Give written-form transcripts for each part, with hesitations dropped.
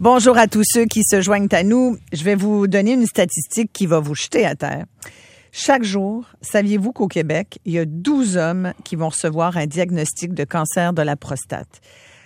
Bonjour à tous ceux qui se joignent à nous. Je vais vous donner une statistique qui va vous jeter à terre. Chaque jour, saviez-vous qu'au Québec, il y a 12 hommes qui vont recevoir un diagnostic de cancer de la prostate?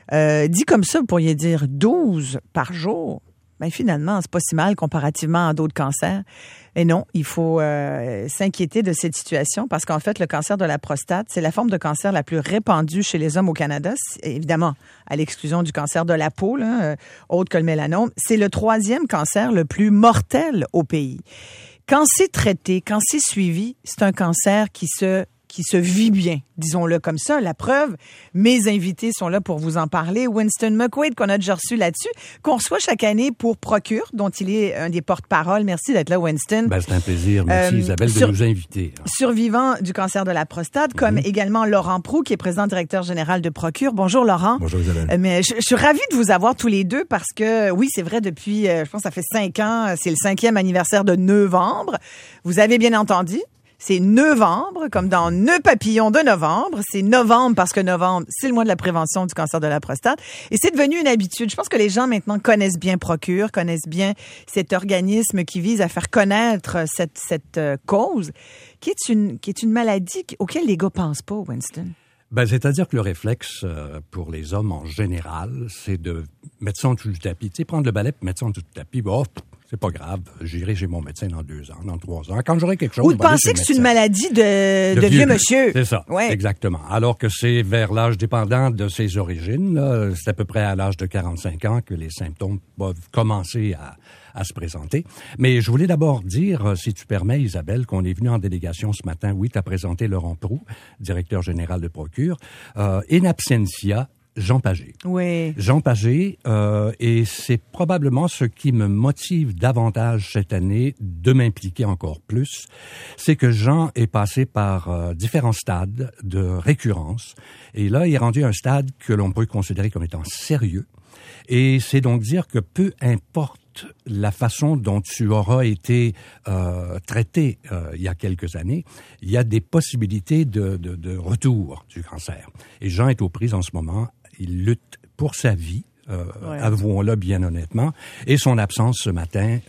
Dit comme ça, vous pourriez dire 12 par jour. Ben finalement, c'est pas si mal comparativement à d'autres cancers. Et non, il faut s'inquiéter de cette situation parce qu'en fait, le cancer de la prostate, c'est la forme de cancer la plus répandue chez les hommes au Canada. C'est, évidemment, à l'exclusion du cancer de la peau, là, autre que le mélanome. C'est le 3e cancer le plus mortel au pays. Quand c'est traité, quand c'est suivi, c'est un cancer qui se vit bien, disons-le comme ça. La preuve, mes invités sont là pour vous en parler. Winston McQuaid, qu'on a déjà reçu là-dessus, qu'on reçoit chaque année pour Procure, dont il est un des porte-parole. Merci d'être là, Winston. Ben, c'est un plaisir. Merci, Isabelle, de nous inviter. Survivant du cancer de la prostate, comme également Laurent Proulx, qui est président-directeur général de Procure. Bonjour, Laurent. Bonjour, Isabelle. Mais je suis ravie de vous avoir tous les deux parce que, oui, c'est vrai, depuis, je pense que ça fait 5 ans, c'est le 5e anniversaire de novembre. Vous avez bien entendu. C'est novembre, comme dans Nœud papillon de novembre. C'est novembre parce que novembre, c'est le mois de la prévention du cancer de la prostate. Et c'est devenu une habitude. Je pense que les gens maintenant connaissent bien Procure, connaissent bien cet organisme qui vise à faire connaître cette cause, qui est une maladie auquel les gars pensent pas, Winston. Ben, c'est-à-dire que le réflexe pour les hommes en général, c'est de mettre ça en dessous du tapis. Tu sais, prendre le balai et mettre ça en dessous du tapis. Bon, c'est pas grave, j'irai chez mon médecin dans 2 ans, dans 3 ans. Quand j'aurai quelque chose, ou de penser que c'est une maladie de vieux monsieur. C'est ça, ouais. Exactement. Alors que c'est vers l'âge dépendant de ses origines, là, c'est à peu près à l'âge de 45 ans que les symptômes peuvent commencer à se présenter. Mais je voulais d'abord dire, si tu permets, Isabelle, qu'on est venu en délégation ce matin. Oui, tu as présenté Laurent Proulx, directeur général de Procure. In absentia, Jean Pagé. Oui. Jean Pagé, et c'est probablement ce qui me motive davantage cette année de m'impliquer encore plus, c'est que Jean est passé par différents stades de récurrence, et là, il est rendu à un stade que l'on peut considérer comme étant sérieux, et c'est donc dire que peu importe la façon dont tu auras été traité il y a quelques années, il y a des possibilités de retour du cancer. Et Jean est aux prises en ce moment. Il lutte pour sa vie, avouons-le bien honnêtement. Et son absence ce matin,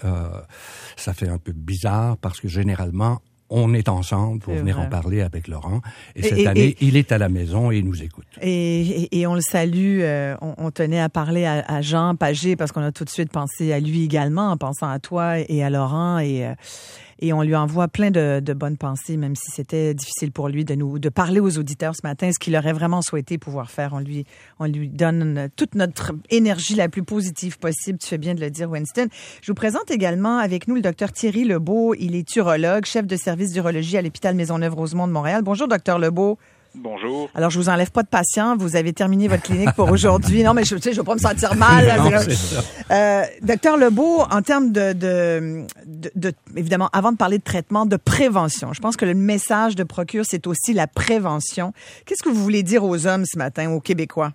ça fait un peu bizarre parce que généralement, on est ensemble pour venir en parler avec Laurent. Et cette année, il est à la maison et il nous écoute. Et on le salue. On tenait à parler à Jean Pagé parce qu'on a tout de suite pensé à lui également en pensant à toi et à Laurent. Et on lui envoie plein de bonnes pensées, même si c'était difficile pour lui de parler aux auditeurs ce matin. Ce qu'il aurait vraiment souhaité pouvoir faire, on lui donne toute notre énergie la plus positive possible. Tu fais bien de le dire, Winston. Je vous présente également avec nous le docteur Thierry Lebeau. Il est urologue, chef de service d'urologie à l'hôpital Maisonneuve-Rosemont de Montréal. Bonjour, docteur Lebeau. Bonjour. Alors, je vous enlève pas de patient. Vous avez terminé votre clinique pour aujourd'hui. Non, mais je veux pas me sentir mal. Non, c'est ça. Docteur Lebeau, en termes de évidemment, avant de parler de traitement, de prévention, je pense que le message de Procure, c'est aussi la prévention. Qu'est-ce que vous voulez dire aux hommes ce matin, aux Québécois?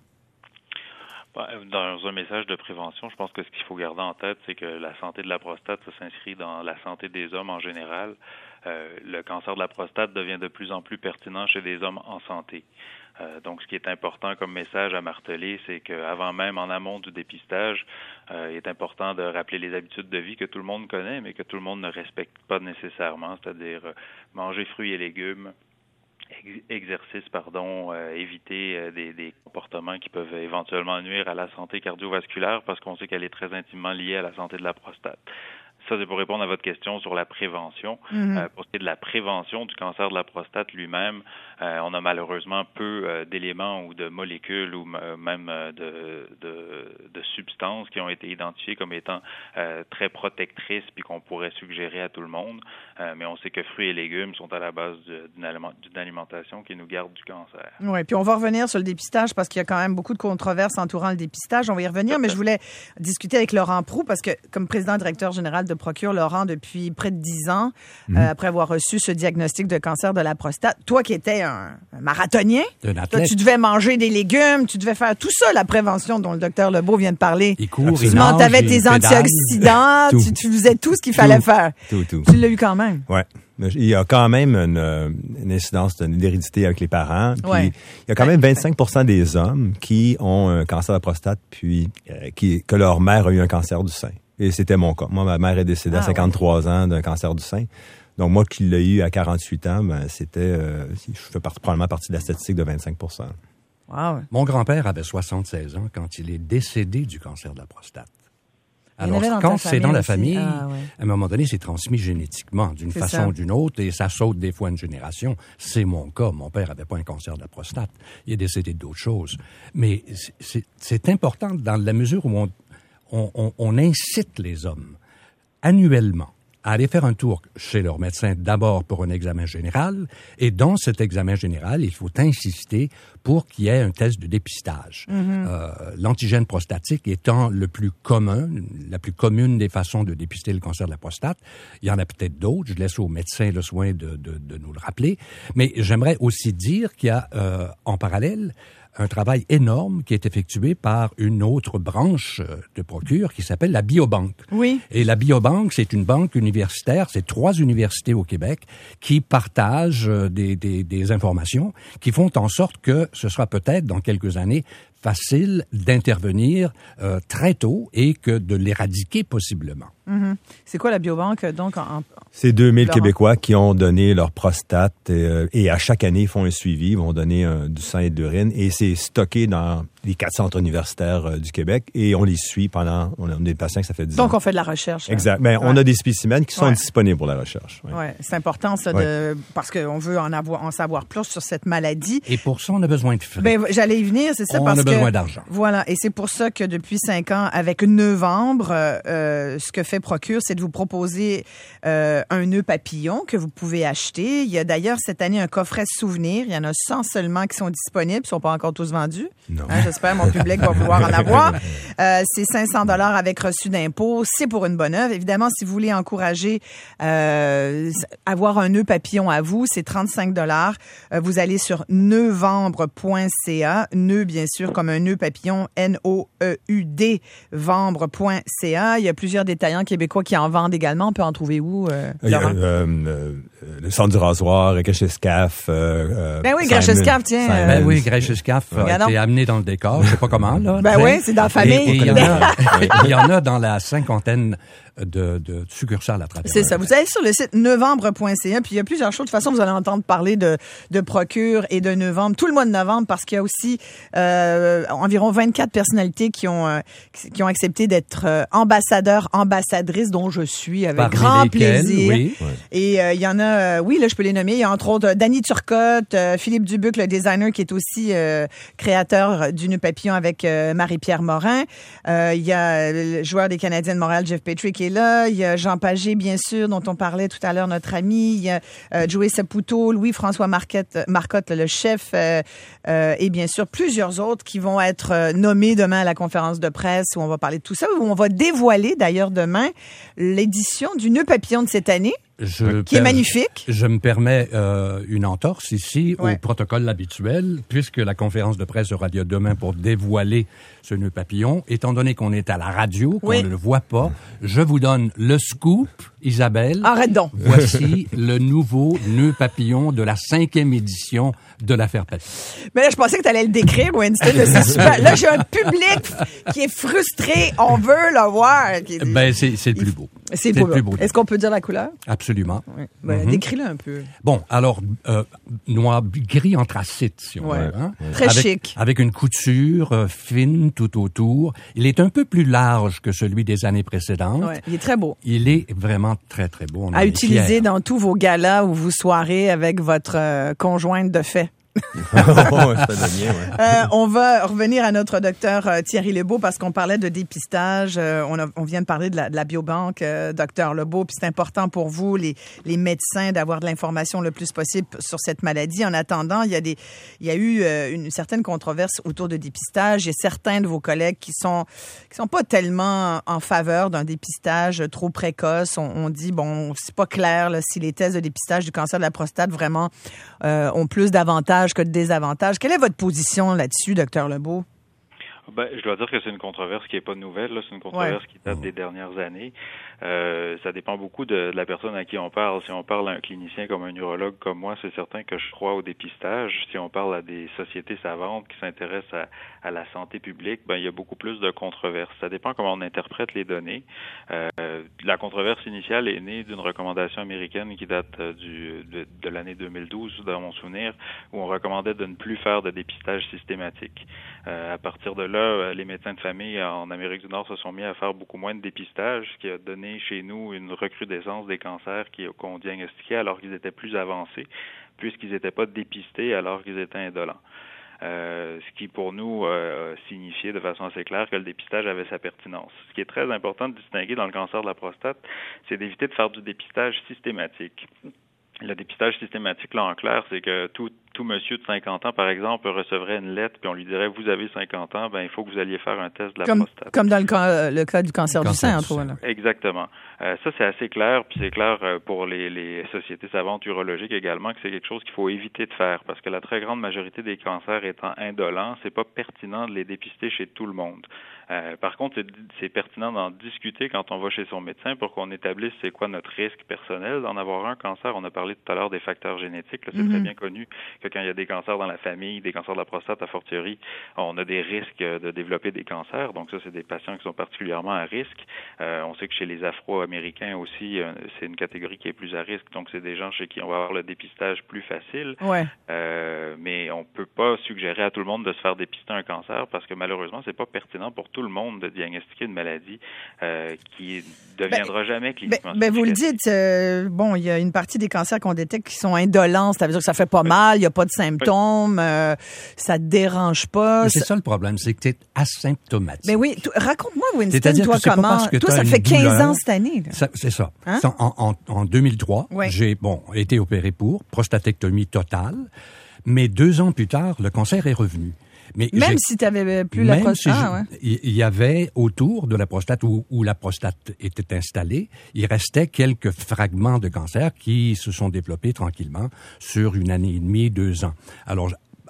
Dans un message de prévention, je pense que ce qu'il faut garder en tête, c'est que la santé de la prostate, ça s'inscrit dans la santé des hommes en général. Le cancer de la prostate devient de plus en plus pertinent chez des hommes en santé. Donc, ce qui est important comme message à marteler, c'est qu'avant même, en amont du dépistage, il est important de rappeler les habitudes de vie que tout le monde connaît, mais que tout le monde ne respecte pas nécessairement, c'est-à-dire manger fruits et légumes, éviter des comportements qui peuvent éventuellement nuire à la santé cardiovasculaire parce qu'on sait qu'elle est très intimement liée à la santé de la prostate. Ça, c'est pour répondre à votre question sur la prévention. Pour ce qui est de la prévention du cancer de la prostate lui-même, on a malheureusement peu d'éléments ou de molécules ou même de substances qui ont été identifiées comme étant très protectrices puis qu'on pourrait suggérer à tout le monde. Mais on sait que fruits et légumes sont à la base d'une alimentation qui nous garde du cancer. Oui, puis on va revenir sur le dépistage parce qu'il y a quand même beaucoup de controverses entourant le dépistage. On va y revenir, mais je voulais discuter avec Laurent Proulx parce que comme président-directeur général de Procure, Laurent, depuis près de 10 ans, après avoir reçu ce diagnostic de cancer de la prostate. Toi qui étais un marathonien, toi, tu devais manger des légumes, tu devais faire tout ça, la prévention dont le docteur Lebeau vient de parler. Il court, tu avais tes antioxydants, tu faisais tout ce qu'il fallait faire. Tout. Tu l'as eu quand même. Ouais. Il y a quand même une incidence d'hérédité avec les parents. Puis il y a quand même 25% des hommes qui ont un cancer de la prostate, puis que leur mère a eu un cancer du sein. Et c'était mon cas. Moi, ma mère est décédée à 53 ans d'un cancer du sein. Donc, moi qui l'ai eu à 48 ans, je fais probablement partie de la statistique de 25%. Wow. Mon grand-père avait 76 ans quand il est décédé du cancer de la prostate. Alors, quand c'est dans la famille, à un moment donné, c'est transmis génétiquement d'une façon ou d'une autre et ça saute des fois une génération. C'est mon cas. Mon père avait pas un cancer de la prostate. Il est décédé d'autres choses. Mais c'est important dans la mesure où on incite les hommes annuellement à aller faire un tour chez leur médecin d'abord pour un examen général. Et dans cet examen général, il faut insister pour qu'il y ait un test de dépistage. L'antigène prostatique étant le plus commun, la plus commune des façons de dépister le cancer de la prostate. Il y en a peut-être d'autres. Je laisse aux médecins le soin de nous le rappeler. Mais j'aimerais aussi dire qu'il y a en parallèle un travail énorme qui est effectué par une autre branche de Procure qui s'appelle la biobanque. Oui. Et la biobanque, c'est une banque universitaire, c'est 3 universités au Québec qui partagent des informations qui font en sorte que ce sera peut-être dans quelques années facile d'intervenir très tôt et que de l'éradiquer possiblement. C'est quoi la biobanque, donc? C'est 2000 Québécois qui ont donné leur prostate et à chaque année, ils font un suivi, ils vont donner du sang et de l'urine et c'est stocké dans les 4 centres universitaires du Québec et on les suit pendant... On a des patients que ça fait 10 ans. Donc, on fait de la recherche. Exact. Ben, on a des spécimens qui sont disponibles pour la recherche. Oui, c'est important, ça, parce qu'on veut en savoir plus sur cette maladie. Et pour ça, on a besoin de frais. Ben, j'allais y venir, c'est ça, parce que... On a besoin d'argent. Voilà, et c'est pour ça que depuis 5 ans, avec Novembre, ce que fait Procure, c'est de vous proposer un nœud papillon que vous pouvez acheter. Il y a d'ailleurs cette année un coffret souvenir. Il y en a 100 seulement qui sont disponibles. Ils ne sont pas encore tous vendus. Non. J'espère mon public va pouvoir en avoir. C'est 500 $ avec reçu d'impôt. C'est pour une bonne œuvre. Évidemment, si vous voulez encourager avoir un nœud papillon à vous, c'est 35 $. Vous allez sur neuvembre.ca. Nœud, bien sûr, comme un nœud papillon, N-O-E-U-D, vembre.ca. Il y a plusieurs détaillants québécois qui en vendent également. On peut en trouver où, Laurent? Le centre du rasoir, Grèche-Escaf. Ben oui, Grèche-Escaf, tiens. Ben oui, Grèche-Escaf a été amené dans le décor. Je sais pas comment, là. Ben oui, c'est dans la famille. Et il y en a dans la 50aine de succursales à travers. C'est ça. Vous allez sur le site neuvembre.ca, puis il y a plusieurs choses. De toute façon, vous allez entendre parler de Procure et de Novembre, tout le mois de novembre, parce qu'il y a aussi environ 24 personnalités qui ont accepté d'être ambassadrices, dont je suis avec grand plaisir. Oui. Et il y en a, là, je peux les nommer. Il y a entre autres Danny Turcotte, Philippe Dubuc, le designer, qui est aussi créateur du nœud papillon avec Marie-Pierre Morin. Il y a le joueur des Canadiens de Montréal, Jeff Petrie, qui est là. Il y a Jean Pagé, bien sûr, dont on parlait tout à l'heure, notre ami. Il y a Joey Saputo, Louis-François Marcotte, le chef, et bien sûr plusieurs autres qui vont être nommés demain à la conférence de presse où on va parler de tout ça, où on va dévoiler d'ailleurs demain l'édition du nœud papillon de cette année. Qui est magnifique. Je me permets une entorse ici au protocole habituel, puisque la conférence de presse aura lieu demain pour dévoiler ce nœud papillon. Étant donné qu'on est à la radio, qu'on ne le voit pas, je vous donne le scoop, Isabelle. Arrête donc. Voici le nouveau nœud papillon de la 5e édition de l'affaire Papillon. Mais là, je pensais que tu allais le décrire, Winston. C'est super. Là, j'ai un public qui est frustré. On veut le voir. Ben, c'est le plus beau. C'est le plus beau. Est-ce qu'on peut dire la couleur? Absolument. Oui. Ben, décris-le un peu. Bon, alors, noir, gris anthracite, si on veut. Hein? Très chic. Avec une couture fine tout autour. Il est un peu plus large que celui des années précédentes. Ouais, il est très beau. Il est vraiment très, très beau. À utiliser dans tous vos galas ou vos soirées avec votre conjointe de fait. On va revenir à notre docteur Thierry Lebeau parce qu'on parlait de dépistage. On vient de parler de la biobanque, docteur Lebeau, puis c'est important pour vous, les médecins, d'avoir de l'information le plus possible sur cette maladie. En attendant, il y a eu une certaine controverse autour de dépistage. Il y a certains de vos collègues qui sont pas tellement en faveur d'un dépistage trop précoce. On dit, bon, c'est pas clair là, si les tests de dépistage du cancer de la prostate vraiment ont plus d'avantages que de désavantages. Quelle est votre position là-dessus, docteur Lebeau? Ben, je dois dire que c'est une controverse qui est pas nouvelle. Là. C'est une controverse qui date des dernières années. Ça dépend beaucoup de la personne à qui on parle. Si on parle à un clinicien comme un urologue comme moi, c'est certain que je crois au dépistage. Si on parle à des sociétés savantes qui s'intéressent à la santé publique, ben il y a beaucoup plus de controverses. Ça dépend comment on interprète les données. La controverse initiale est née d'une recommandation américaine qui date de l'année 2012, dans mon souvenir, où on recommandait de ne plus faire de dépistage systématique. À partir de là, les médecins de famille en Amérique du Nord se sont mis à faire beaucoup moins de dépistage, ce qui a donné chez nous une recrudescence des cancers qu'on diagnostiquait alors qu'ils étaient plus avancés, puisqu'ils n'étaient pas dépistés alors qu'ils étaient indolents. Ce qui pour nous signifiait de façon assez claire que le dépistage avait sa pertinence. Ce qui est très important de distinguer dans le cancer de la prostate, c'est d'éviter de faire du dépistage systématique. Le dépistage systématique, là, en clair, c'est que tout monsieur de 50 ans, par exemple, recevrait une lettre, puis on lui dirait, vous avez 50 ans, ben il faut que vous alliez faire un test de la prostate. Comme dans le cas du cancer du sein, entre autres. Exactement. Ça, c'est assez clair, puis c'est clair pour les sociétés savantes urologiques également, que c'est quelque chose qu'il faut éviter de faire, parce que la très grande majorité des cancers étant indolents, c'est pas pertinent de les dépister chez tout le monde. Par contre, c'est pertinent d'en discuter quand on va chez son médecin pour qu'on établisse c'est quoi notre risque personnel d'en avoir un cancer. On a parlé tout à l'heure des facteurs génétiques. Là, c'est très bien connu que quand il y a des cancers dans la famille, des cancers de la prostate a fortiori, on a des risques de développer des cancers. Donc ça, c'est des patients qui sont particulièrement à risque. On sait que chez les Afro-Américains aussi, c'est une catégorie qui est plus à risque. Donc c'est des gens chez qui on va avoir le dépistage plus facile. Ouais. Mais on peut pas suggérer à tout le monde de se faire dépister un cancer parce que malheureusement, c'est pas pertinent pour tout le monde de diagnostiquer une maladie qui deviendra jamais cliniquement. Vous le dites, il y a une partie des cancers qu'on détecte qui sont indolents, ça veut dire que ça fait pas mal, il n'y a pas de symptômes, ça te dérange pas. C'est ça le problème, c'est que tu es asymptomatique. Mais oui, raconte-moi, Winston, toi, comment... Toi, ça fait 15 ans cette année. C'est ça. Hein? En 2003, j'ai été opéré pour prostatectomie totale, mais 2 ans plus tard, le cancer est revenu. Mais même si tu n'avais plus la prostate. Il y avait autour de la prostate où la prostate était installée, il restait quelques fragments de cancer qui se sont développés tranquillement sur 1 année et demie, 2 ans. Alors,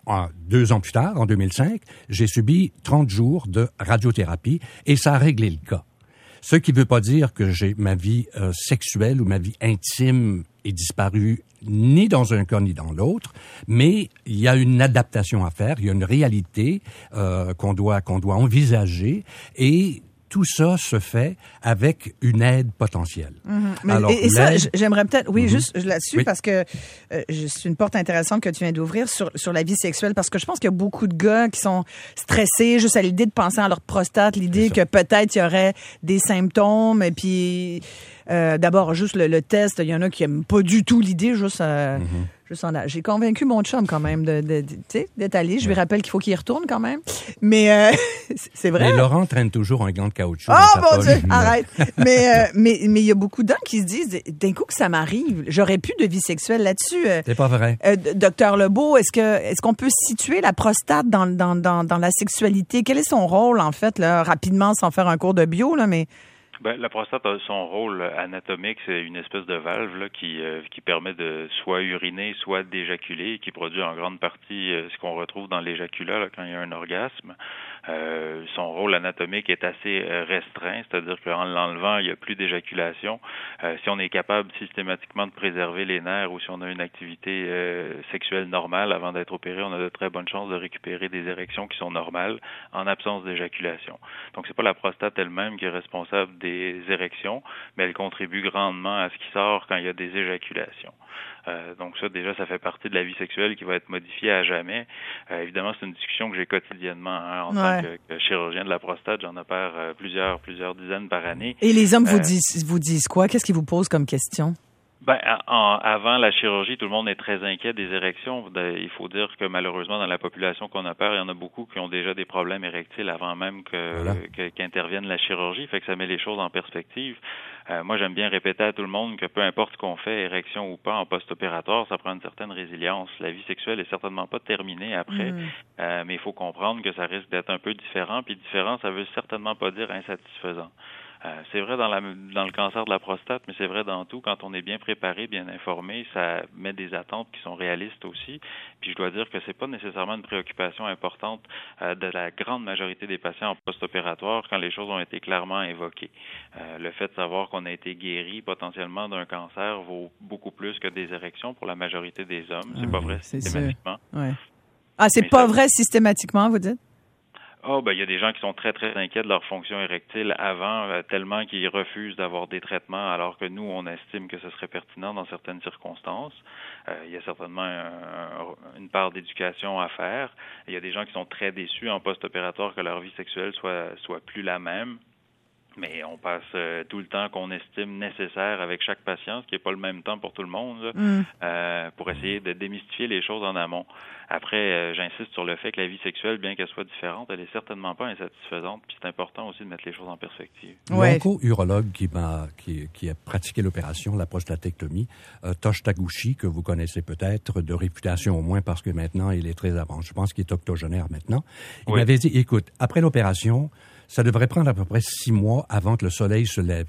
2 ans plus tard, en 2005, j'ai subi 30 jours de radiothérapie et ça a réglé le cas. Ce qui ne veut pas dire que ma vie sexuelle ou ma vie intime est disparue ni dans un cas ni dans l'autre, mais il y a une adaptation à faire, il y a une réalité qu'on doit envisager et tout ça se fait avec une aide potentielle. Alors, ça, j'aimerais peut-être, juste là-dessus, parce que c'est une porte intéressante que tu viens d'ouvrir sur la vie sexuelle, parce que je pense qu'il y a beaucoup de gars qui sont stressés juste à l'idée de penser à leur prostate, l'idée que peut-être il y aurait des symptômes, et puis d'abord, juste le test, il y en a qui n'aiment pas du tout l'idée, juste j'ai convaincu mon chum quand même d'être allé. Je lui rappelle qu'il faut qu'il y retourne quand même. Mais c'est vrai. Mais Laurent traîne toujours un gant de caoutchouc. Oh mon Dieu, arrête. Mais il y a beaucoup d'hommes qui se disent, d'un coup que ça m'arrive, j'aurais plus de vie sexuelle là-dessus. C'est pas vrai. Docteur Lebeau, est-ce qu'on peut situer la prostate dans la sexualité? Quel est son rôle en fait là, rapidement, sans faire un cours de bio là, mais la prostate a son rôle anatomique, c'est une espèce de valve là, qui permet de soit uriner, soit d'éjaculer, qui produit en grande partie ce qu'on retrouve dans l'éjaculat là, quand il y a un orgasme. Son rôle anatomique est assez restreint, c'est-à-dire qu'en l'enlevant, il n'y a plus d'éjaculation. Si on est capable systématiquement de préserver les nerfs ou si on a une activité sexuelle normale avant d'être opéré, on a de très bonnes chances de récupérer des érections qui sont normales en absence d'éjaculation. Donc, c'est pas la prostate elle-même qui est responsable des érections, mais elle contribue grandement à ce qui sort quand il y a des éjaculations. Donc ça, déjà, ça fait partie de la vie sexuelle qui va être modifiée à jamais. Évidemment, c'est une discussion que j'ai quotidiennement en tant que chirurgien de la prostate. J'en opère plusieurs dizaines par année. Et les hommes vous disent quoi? Qu'est-ce qu'ils vous posent comme question? Avant la chirurgie, tout le monde est très inquiet des érections. Il faut dire que malheureusement, dans la population qu'on opère, il y en a beaucoup qui ont déjà des problèmes érectiles avant même qu'intervienne la chirurgie. Fait que ça met les choses en perspective. Moi, j'aime bien répéter à tout le monde que peu importe ce qu'on fait, érection ou pas, en post-opératoire, ça prend une certaine résilience. La vie sexuelle est certainement pas terminée après, mais il faut comprendre que ça risque d'être un peu différent. Puis différent, ça veut certainement pas dire insatisfaisant. C'est vrai dans le cancer de la prostate, mais c'est vrai dans tout. Quand on est bien préparé, bien informé, ça met des attentes qui sont réalistes aussi. Puis je dois dire que c'est pas nécessairement une préoccupation importante de la grande majorité des patients en post-opératoire quand les choses ont été clairement évoquées. Le fait de savoir qu'on a été guéri potentiellement d'un cancer vaut beaucoup plus que des érections pour la majorité des hommes. C'est pas vrai systématiquement. Ouais. Ah, c'est pas vrai systématiquement, vous dites? Il y a des gens qui sont très, très inquiets de leur fonction érectile avant, tellement qu'ils refusent d'avoir des traitements, alors que nous, on estime que ce serait pertinent dans certaines circonstances. Il y a certainement une part d'éducation à faire. Il y a des gens qui sont très déçus en post-opératoire que leur vie sexuelle soit plus la même. Mais on passe tout le temps qu'on estime nécessaire avec chaque patient, ce qui n'est pas le même temps pour tout le monde, pour essayer de démystifier les choses en amont. Après, j'insiste sur le fait que la vie sexuelle, bien qu'elle soit différente, elle est certainement pas insatisfaisante. Puis c'est important aussi de mettre les choses en perspective. L'onco-urologue qui a pratiqué l'opération, la prostatectomie, Tosh Taguchi, que vous connaissez peut-être, de réputation au moins parce que maintenant il est très avancé. Je pense qu'il est octogénaire maintenant. Il m'avait dit, écoute, après l'opération, ça devrait prendre à peu près 6 mois avant que le soleil se lève.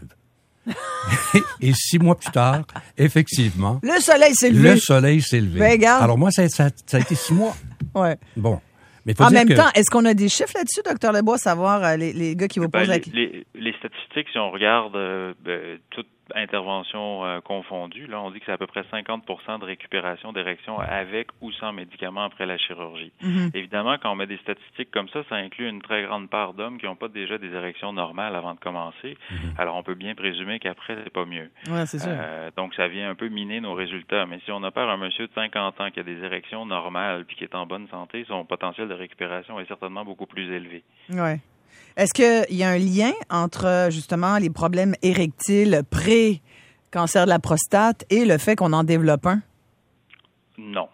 Et 6 mois plus tard, effectivement... Le soleil s'est levé. Ben, regarde. Alors moi, ça a été 6 mois. Ouais. Bon. Mais faut en dire même temps, est-ce qu'on a des chiffres là-dessus, Dr. Lebois, savoir les gars qui vous posent les statistiques, si on regarde toute intervention confondue, là, on dit que c'est à peu près 50% de récupération d'érection avec ou sans médicaments après la chirurgie. Évidemment, quand on met des statistiques comme ça inclut une très grande part d'hommes qui n'ont pas déjà des érections normales avant de commencer. Alors, on peut bien présumer qu'après, c'est pas mieux. Ouais, c'est sûr. Donc, ça vient un peu miner nos résultats. Mais si on opère un monsieur de 50 ans qui a des érections normales puis qui est en bonne santé, son potentiel de récupération est certainement beaucoup plus élevé. Ouais. Est-ce qu'il y a un lien entre, justement, les problèmes érectiles pré-cancer de la prostate et le fait qu'on en développe un? Non.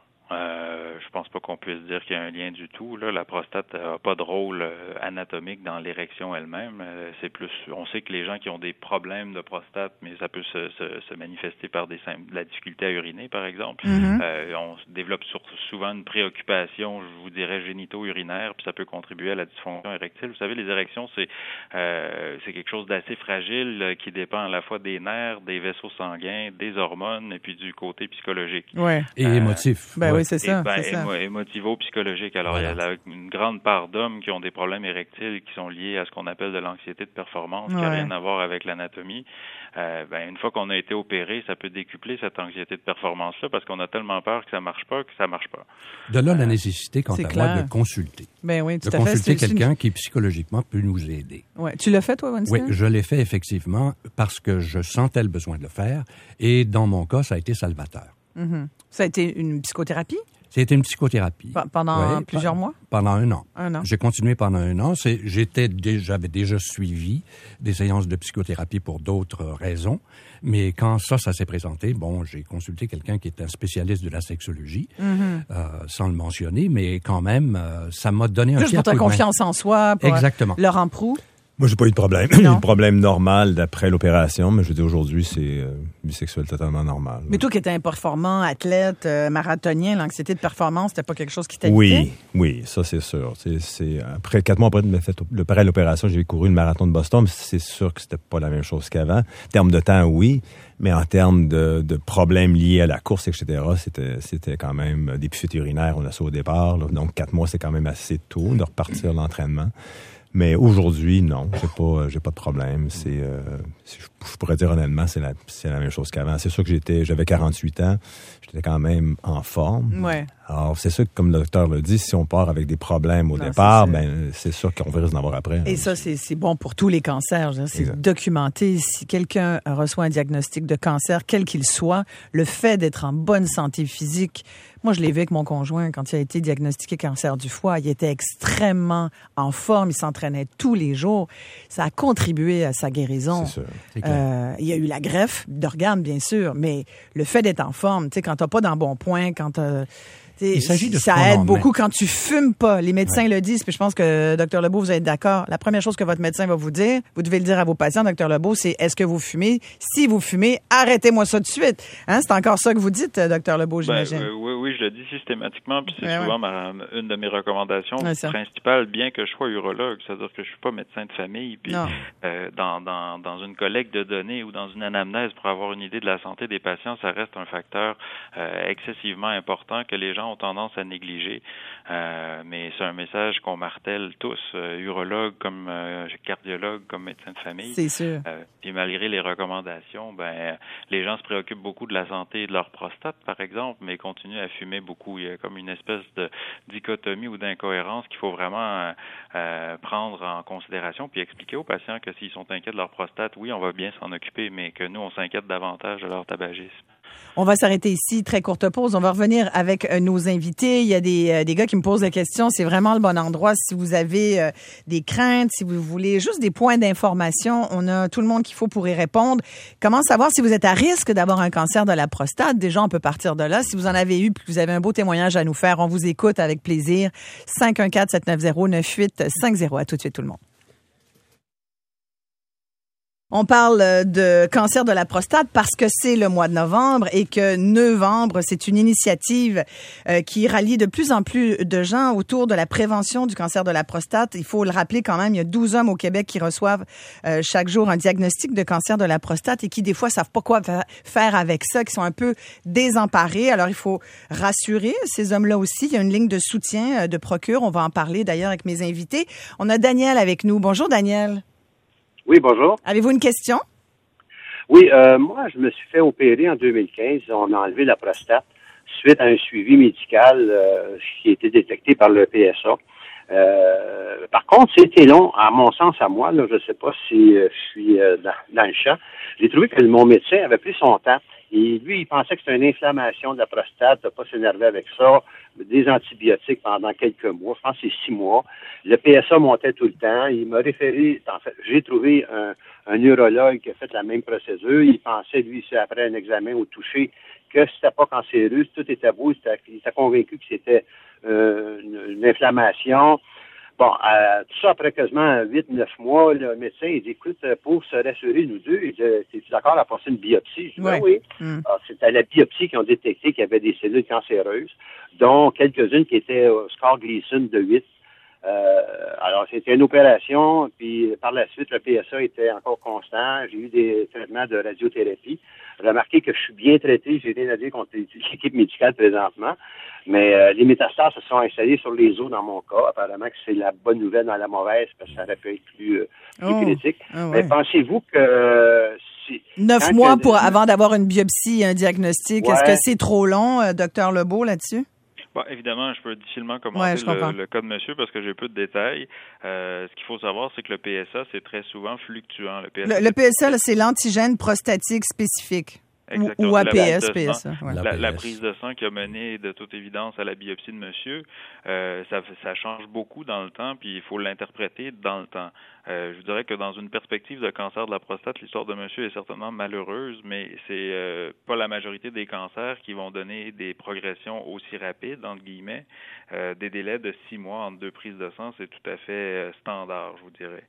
Je pense pas qu'on puisse dire qu'il y a un lien du tout. Là, la prostate n'a pas de rôle anatomique dans l'érection elle-même. C'est plus, on sait que les gens qui ont des problèmes de prostate, mais ça peut se manifester par de la difficulté à uriner, par exemple. On développe souvent une préoccupation, je vous dirais, génito-urinaire, puis ça peut contribuer à la dysfonction érectile. Vous savez, les érections, c'est quelque chose d'assez fragile qui dépend à la fois des nerfs, des vaisseaux sanguins, des hormones et puis du côté psychologique. Ouais. Et émotif. Oui, c'est ça. Émotivo-psychologique. Alors, il y a une grande part d'hommes qui ont des problèmes érectiles qui sont liés à ce qu'on appelle de l'anxiété de performance, qui n'a rien à voir avec l'anatomie. Une fois qu'on a été opéré, ça peut décupler cette anxiété de performance-là parce qu'on a tellement peur que ça marche pas. De là, la nécessité, quant à moi, de consulter. Ben oui, tout de à fait. Consulter quelqu'un qui, psychologiquement, peut nous aider. Ouais. Tu l'as fait, toi, Winston? Oui, je l'ai fait, effectivement, parce que je sentais le besoin de le faire. Et dans mon cas, ça a été salvateur. Ça a été une psychothérapie? C'était une psychothérapie. Pendant plusieurs mois? Pendant 1 an. 1 an. J'ai continué pendant 1 an. J'avais déjà suivi des séances de psychothérapie pour d'autres raisons. Mais quand ça s'est présenté, j'ai consulté quelqu'un qui est un spécialiste de la sexologie, sans le mentionner, mais quand même, ça m'a donné un juste pour ta confiance en soi. Exactement. Laurent Proulx? Moi, j'ai pas eu de problème. J'ai eu un problème normal d'après l'opération, mais je veux dire, aujourd'hui, c'est bisexuel totalement normal. Mais toi qui étais un performant, athlète, marathonien, l'anxiété de performance, c'était pas quelque chose qui t'habitait? Oui, ça, c'est sûr. Après 4 mois après de me faire l'opération, j'ai couru le marathon de Boston, mais c'est sûr que c'était pas la même chose qu'avant. En termes de temps, oui, mais en termes de problèmes liés à la course, etc., c'était quand même des fuites urinaires, on a ça au départ. Là. Donc, 4 mois, c'est quand même assez tôt de repartir l'entraînement. Mais aujourd'hui, non, j'ai pas de problème. Je pourrais dire honnêtement, c'est la même chose qu'avant. C'est sûr que j'avais 48 ans, j'étais quand même en forme. Ouais. Alors, c'est sûr que, comme le docteur l'a dit, si on part avec des problèmes au départ, c'est sûr qu'on risque d'en avoir après. Et ça, c'est bon pour tous les cancers. C'est documenté. Si quelqu'un reçoit un diagnostic de cancer, quel qu'il soit, le fait d'être en bonne santé physique, moi, je l'ai vu avec mon conjoint quand il a été diagnostiqué cancer du foie. Il était extrêmement en forme. Il s'entraînait tous les jours. Ça a contribué à sa guérison. C'est sûr. Il y a eu la greffe d'organes, bien sûr, mais le fait d'être en forme, tu sais, quand t'as pas dans bon point, quand il s'agit de ça aide beaucoup quand tu fumes pas. Les médecins le disent, puis je pense que Dr Lebeau, vous êtes d'accord. La première chose que votre médecin va vous dire, vous devez le dire à vos patients, Dr Lebeau, c'est est-ce que vous fumez? Si vous fumez, arrêtez-moi ça de suite. Hein? C'est encore ça que vous dites, Dr Lebeau, j'imagine. Oui, je le dis systématiquement, puis c'est souvent une de mes recommandations principales, bien que je sois urologue, c'est-à-dire que je suis pas médecin de famille, puis dans une collecte de données ou dans une anamnèse pour avoir une idée de la santé des patients, ça reste un facteur excessivement important que les gens ont tendance à négliger, mais c'est un message qu'on martèle tous, urologues comme cardiologues, comme médecins de famille. C'est sûr. Puis malgré les recommandations, les gens se préoccupent beaucoup de la santé de leur prostate, par exemple, mais continuent à fumer beaucoup. Il y a comme une espèce de dichotomie ou d'incohérence qu'il faut vraiment prendre en considération, puis expliquer aux patients que s'ils sont inquiets de leur prostate, oui, on va bien s'en occuper, mais que nous, on s'inquiète davantage de leur tabagisme. On va s'arrêter ici, très courte pause. On va revenir avec nos invités. Il y a des gars qui me posent des questions. C'est vraiment le bon endroit. Si vous avez des craintes, si vous voulez juste des points d'information, on a tout le monde qu'il faut pour y répondre. Comment savoir si vous êtes à risque d'avoir un cancer de la prostate? Déjà, on peut partir de là. Si vous en avez eu, puis que vous avez un beau témoignage à nous faire, on vous écoute avec plaisir. 514-790-9850. À tout de suite, tout le monde. On parle de cancer de la prostate parce que c'est le mois de novembre et que Novembre, c'est une initiative qui rallie de plus en plus de gens autour de la prévention du cancer de la prostate. Il faut le rappeler quand même, il y a 12 hommes au Québec qui reçoivent chaque jour un diagnostic de cancer de la prostate et qui des fois savent pas quoi faire avec ça, qui sont un peu désemparés. Alors il faut rassurer ces hommes-là aussi. Il y a une ligne de soutien de Procure. On va en parler d'ailleurs avec mes invités. On a Daniel avec nous. Bonjour Daniel. Oui, bonjour. Avez-vous une question? Oui, moi, je me suis fait opérer en 2015. On a enlevé la prostate suite à un suivi médical qui a été détecté par le PSA. Par contre, c'était long, à mon sens, à moi. Là, je ne sais pas si je suis dans le champ. J'ai trouvé que mon médecin avait pris son temps. Et lui, il pensait que c'était une inflammation de la prostate, de pas s'énerver avec ça, des antibiotiques pendant quelques mois, je pense que c'est 6 mois. Le PSA montait tout le temps. Il m'a référé, en fait, j'ai trouvé un urologue qui a fait la même procédure. Il pensait, lui, après un examen au toucher, que c'était pas cancéreux, tout était beau. Il était convaincu que c'était une inflammation. Bon, tout ça après quasiment 8-9 mois, le médecin, il dit, écoute, pour se rassurer, nous deux, il dit, es-tu d'accord à passer une biopsie? Je dis, oui. Alors, c'est à la biopsie qu'ils ont détecté qu'il y avait des cellules cancéreuses, dont quelques-unes qui étaient au score Gleason de 8. Alors, c'était une opération, puis par la suite, le PSA était encore constant. J'ai eu des traitements de radiothérapie. Remarquez que je suis bien traité, j'ai rien à dire contre l'équipe médicale présentement, mais les métastases se sont installées sur les os dans mon cas. Apparemment que c'est la bonne nouvelle dans la mauvaise, parce que ça aurait pu être plus critique. Mais pensez-vous que... 9 mois avant d'avoir une biopsie, un diagnostic, est-ce que c'est trop long, Dr Lebeau, là-dessus? Bon, évidemment, je peux difficilement commenter le cas de monsieur parce que j'ai peu de détails. Ce qu'il faut savoir, c'est que le PSA, c'est très souvent fluctuant. Le PSA, là, c'est l'antigène prostatique spécifique. Exactement. Ou APS, PSA. La prise de sang qui a mené de toute évidence à la biopsie de monsieur, ça change beaucoup dans le temps, puis il faut l'interpréter dans le temps. Je vous dirais que dans une perspective de cancer de la prostate, l'histoire de monsieur est certainement malheureuse, mais c'est pas la majorité des cancers qui vont donner des progressions aussi rapides, entre guillemets. Des délais de 6 mois entre 2 prises de sang, c'est tout à fait standard, je vous dirais.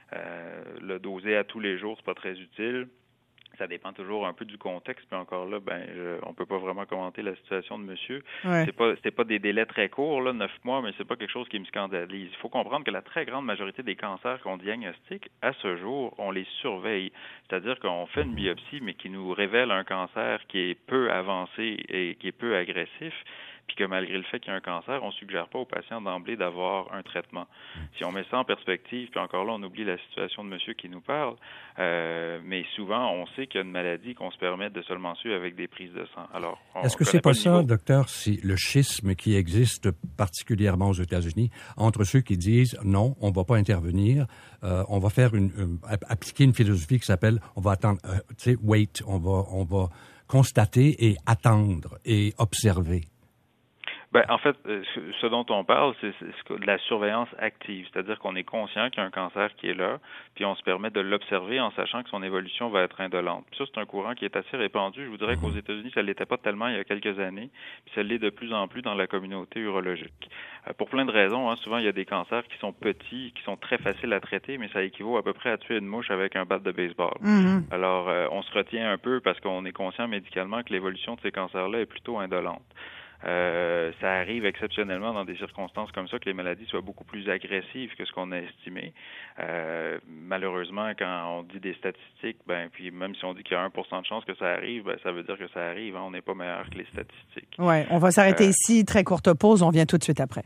Le doser à tous les jours, c'est pas très utile. Ça dépend toujours un peu du contexte, puis encore là, on peut pas vraiment commenter la situation de monsieur. Ouais. C'est pas des délais très courts, là, 9 mois, mais c'est pas quelque chose qui me scandalise. Il faut comprendre que la très grande majorité des cancers qu'on diagnostique, à ce jour, on les surveille. C'est-à-dire qu'on fait une biopsie, mais qui nous révèle un cancer qui est peu avancé et qui est peu agressif, puis que malgré le fait qu'il y a un cancer, on ne suggère pas aux patients d'emblée d'avoir un traitement. Si on met ça en perspective, puis encore là, on oublie la situation de monsieur qui nous parle, mais souvent, on sait qu'il y a une maladie qu'on se permet de seulement suivre avec des prises de sang. Alors, est-ce que c'est pas ça, docteur, si le schisme qui existe particulièrement aux États-Unis entre ceux qui disent non, on va pas intervenir, on va faire appliquer une philosophie qui s'appelle on va attendre, wait, on va constater et attendre et observer. Ben, en fait, ce dont on parle, c'est de la surveillance active, c'est-à-dire qu'on est conscient qu'il y a un cancer qui est là, puis on se permet de l'observer en sachant que son évolution va être indolente. Puis ça, c'est un courant qui est assez répandu. Je vous dirais qu'aux États-Unis, ça ne l'était pas tellement il y a quelques années, puis ça l'est de plus en plus dans la communauté urologique. Pour plein de raisons, souvent il y a des cancers qui sont petits, qui sont très faciles à traiter, mais ça équivaut à peu près à tuer une mouche avec un bat de baseball. Mm-hmm. Alors, on se retient un peu parce qu'on est conscient médicalement que l'évolution de ces cancers-là est plutôt indolente. Ça arrive exceptionnellement dans des circonstances comme ça que les maladies soient beaucoup plus agressives que ce qu'on a estimé. Malheureusement, quand on dit des statistiques, puis même si on dit qu'il y a 1% de chance que ça arrive, ça veut dire que ça arrive. On n'est pas meilleur que les statistiques. Ouais, on va s'arrêter ici. Très courte pause. On vient tout de suite après.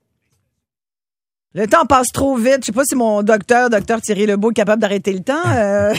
Le temps passe trop vite. Je sais pas si mon docteur Thierry Lebeau est capable d'arrêter le temps.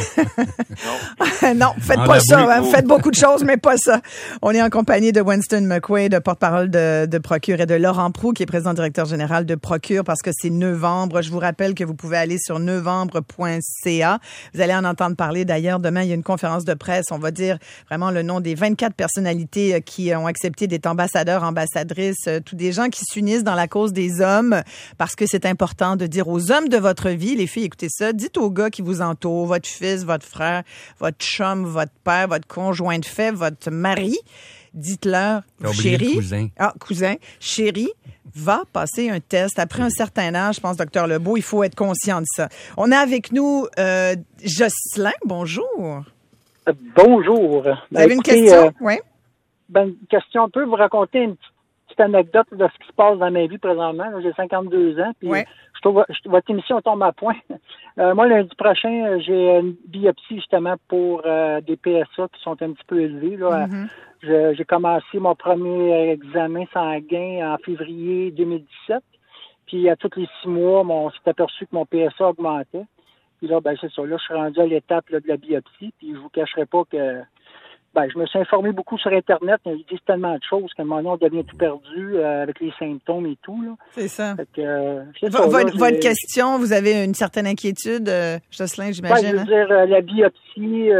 Non, faites pas ça. Faites beaucoup de choses, mais pas ça. On est en compagnie de Winston McQuaid, de porte-parole de Procure, et de Laurent Proulx, qui est président directeur général de Procure, parce que c'est novembre. Je vous rappelle que vous pouvez aller sur novembre.ca. Vous allez en entendre parler. D'ailleurs, demain, il y a une conférence de presse. On va dire vraiment le nom des 24 personnalités qui ont accepté d'être ambassadeurs, ambassadrices, tous des gens qui s'unissent dans la cause des hommes, parce que c'est important de dire aux hommes de votre vie, les filles, écoutez ça, dites aux gars qui vous entourent, votre fils, votre frère, votre chum, votre père, votre conjoint de fait, votre mari, dites-leur, chérie, cousin, chérie, va passer un test. Après un certain âge, je pense, docteur Lebeau, il faut être conscient de ça. On a avec nous Jocelyn, bonjour. Bonjour. Vous avez une question? Oui. Une question, on peut vous raconter une petite anecdote de ce qui se passe dans ma vie présentement. J'ai 52 ans, puis je trouve votre émission tombe à point. Moi, lundi prochain, j'ai une biopsie justement pour des PSA qui sont un petit peu élevés. Là. Mm-hmm. J'ai commencé mon premier examen sanguin en février 2017, puis à tous les 6 mois, on s'est aperçu que mon PSA augmentait. Puis là, c'est ça. Là, je suis rendu à l'étape de la biopsie, puis je vous cacherai pas que je me suis informé beaucoup sur Internet. Ils disent tellement de choses qu'à un moment donné, on devient tout perdu avec les symptômes et tout. Là. C'est ça. Fait que, votre question, vous avez une certaine inquiétude, Jocelyn, j'imagine? Je veux dire, la biopsie,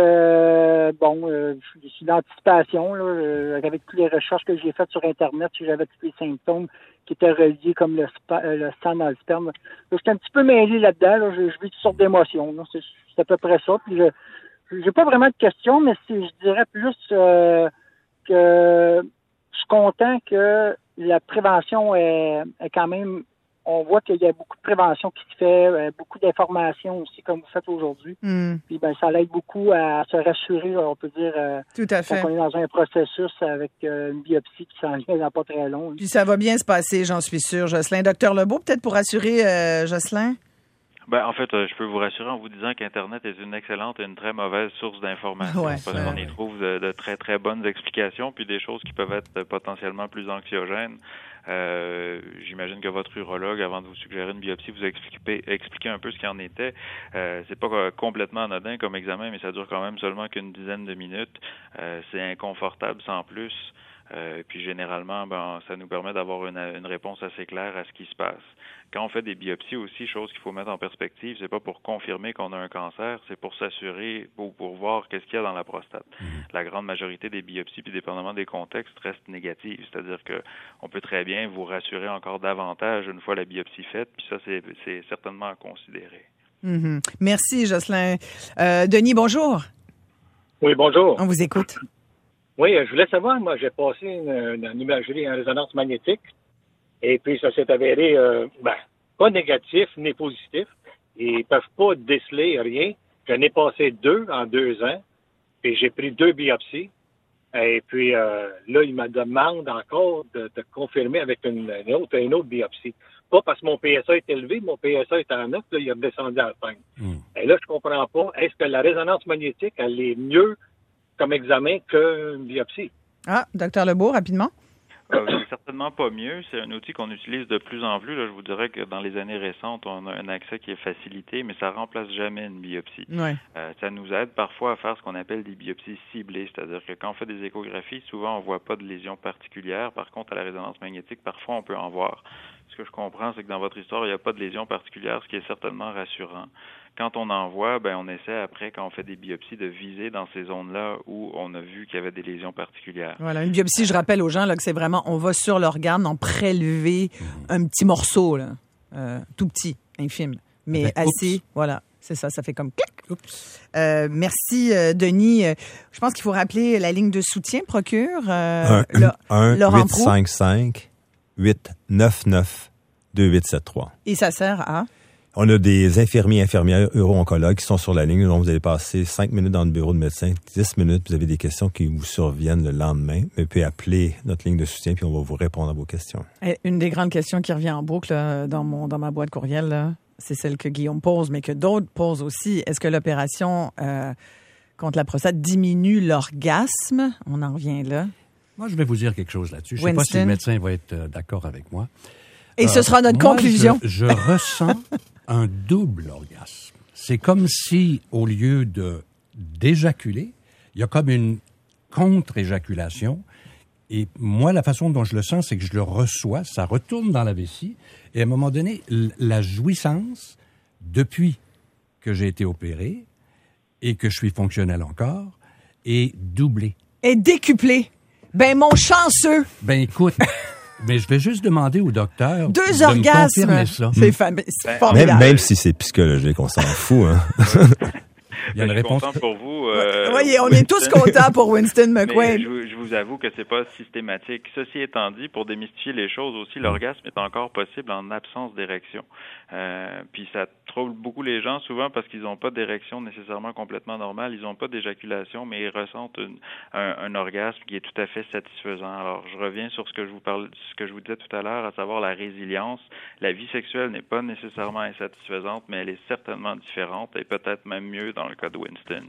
c'est l'anticipation. Avec toutes les recherches que j'ai faites sur Internet, si j'avais tous les symptômes qui étaient reliés comme le sang dans le sperme. J'étais un petit peu mêlé là-dedans. Là. Je vis toutes sortes d'émotions. Là. C'est à peu près ça. Puis j'ai pas vraiment de questions, mais je dirais plus que je suis content que la prévention est quand même. On voit qu'il y a beaucoup de prévention qui se fait, beaucoup d'informations aussi, comme vous faites aujourd'hui. Puis ça l'aide beaucoup à se rassurer, on peut dire. Tout à fait. On est dans un processus avec une biopsie qui s'en vient dans pas très long. Puis ça va bien se passer, j'en suis sûr, Jocelyn. Docteur Lebeau, peut-être pour rassurer Jocelyn? En fait, je peux vous rassurer en vous disant qu'Internet est une excellente et une très mauvaise source d'informations, parce qu'on y trouve de très, très bonnes explications, puis des choses qui peuvent être potentiellement plus anxiogènes. J'imagine que votre urologue, avant de vous suggérer une biopsie, vous a expliqué un peu ce qu'il en était. C'est pas complètement anodin comme examen, mais ça dure quand même seulement qu'une dizaine de minutes. C'est inconfortable sans plus. Puis généralement, ça nous permet d'avoir une réponse assez claire à ce qui se passe. Quand on fait des biopsies aussi, chose qu'il faut mettre en perspective, c'est pas pour confirmer qu'on a un cancer, c'est pour s'assurer ou pour voir qu'est-ce qu'il y a dans la prostate. La grande majorité des biopsies, puis dépendamment des contextes, restent négatives. C'est-à-dire que on peut très bien vous rassurer encore davantage une fois la biopsie faite, puis ça, c'est certainement à considérer. Mm-hmm. Merci, Jocelyn. Denis, bonjour. Oui, bonjour. On vous écoute. Oui, je voulais savoir, moi, j'ai passé une imagerie en résonance magnétique, et puis ça s'est avéré pas négatif ni positif. Ils peuvent pas déceler rien. J'en ai passé 2 en 2 ans, et j'ai pris 2 biopsies. Et puis là, ils me demandent encore de confirmer avec une autre biopsie. Pas parce que mon PSA est élevé, mon PSA est en 9, là, il est redescendu à 5. Et là, je comprends pas. Est-ce que la résonance magnétique, elle est mieux comme examen qu'une biopsie? Docteur Lebeau, rapidement. C'est certainement pas mieux. C'est un outil qu'on utilise de plus en plus. Là, je vous dirais que dans les années récentes, on a un accès qui est facilité, mais ça remplace jamais une biopsie. Ouais. Ça nous aide parfois à faire ce qu'on appelle des biopsies ciblées, c'est-à-dire que quand on fait des échographies, souvent on voit pas de lésions particulières. Par contre, à la résonance magnétique, parfois on peut en voir. Ce que je comprends, c'est que dans votre histoire, il n'y a pas de lésions particulières, ce qui est certainement rassurant. Quand on en voit, on essaie après, quand on fait des biopsies, de viser dans ces zones-là où on a vu qu'il y avait des lésions particulières. Voilà, une biopsie, je rappelle aux gens là, que c'est vraiment, on va sur l'organe en prélever un petit morceau, là, tout petit, infime, mais assez, voilà, c'est ça, ça fait comme clic. Merci, Denis. Je pense qu'il faut rappeler la ligne de soutien, Procure. Laurent Proulx. 855-899-2873. Et ça sert à? On a des infirmières uro-oncologues qui sont sur la ligne. Donc, vous allez passer 5 minutes dans le bureau de médecin, 10 minutes. Vous avez des questions qui vous surviennent le lendemain. Vous pouvez appeler notre ligne de soutien puis on va vous répondre à vos questions. Et une des grandes questions qui revient en boucle là, dans ma boîte courriel, là, c'est celle que Guillaume pose, mais que d'autres posent aussi. Est-ce que l'opération contre la prostate diminue l'orgasme? On en revient là. Moi, je vais vous dire quelque chose là-dessus. Je ne sais pas si le médecin va être d'accord avec moi. Et ce sera notre conclusion. Je ressens un double orgasme. C'est comme si, au lieu d'éjaculer, il y a comme une contre-éjaculation. Et moi, la façon dont je le sens, c'est que je le reçois, ça retourne dans la vessie. Et à un moment donné, la jouissance, depuis que j'ai été opéré et que je suis fonctionnel encore, est doublée. Et décuplée. Ben, mon chanceux! Ben, écoute... Mais je vais juste demander au docteur de orgasmes. Me confirmer ça. C'est formidable. Même si c'est psychologique, on s'en fout. Hein. Il y a une réponse. Content pour vous. Voyez, on est tous contents pour Winston McQuaid. Je vous avoue que c'est pas systématique. Ceci étant dit, pour démystifier les choses aussi, l'orgasme est encore possible en absence d'érection. Puis ça trouble beaucoup les gens souvent parce qu'ils n'ont pas d'érection nécessairement complètement normale. Ils n'ont pas d'éjaculation, mais ils ressentent un orgasme qui est tout à fait satisfaisant. Alors, je reviens sur ce que je vous disais tout à l'heure, à savoir la résilience. La vie sexuelle n'est pas nécessairement insatisfaisante, mais elle est certainement différente et peut-être même mieux dans le cas de Winston.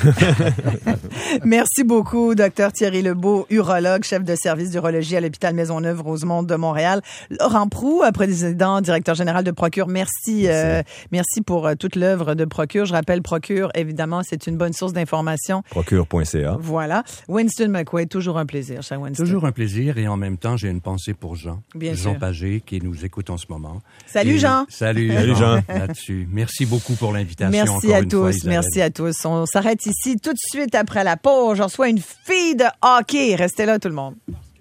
Merci beaucoup, Dr Thierry Lebeau, urologue, chef de service d'urologie à l'hôpital Maisonneuve-Rosemont de Montréal. Laurent Proulx, président, directeur général de Procure. Merci pour toute l'œuvre de Procure. Je rappelle, Procure, évidemment, c'est une bonne source d'information. Procure.ca. Voilà. Winston McQuaid, toujours un plaisir, cher Winston. Toujours un plaisir et en même temps, j'ai une pensée pour Jean. Bien Jean sûr. Pagé, qui nous écoute en ce moment. Salut, Jean. Salut Jean. Là-dessus. Merci beaucoup pour l'invitation. Merci à tous. Merci à tous. On s'arrête ici tout de suite après la pause. Je reçois une fille de hockey. Restez là, tout le monde.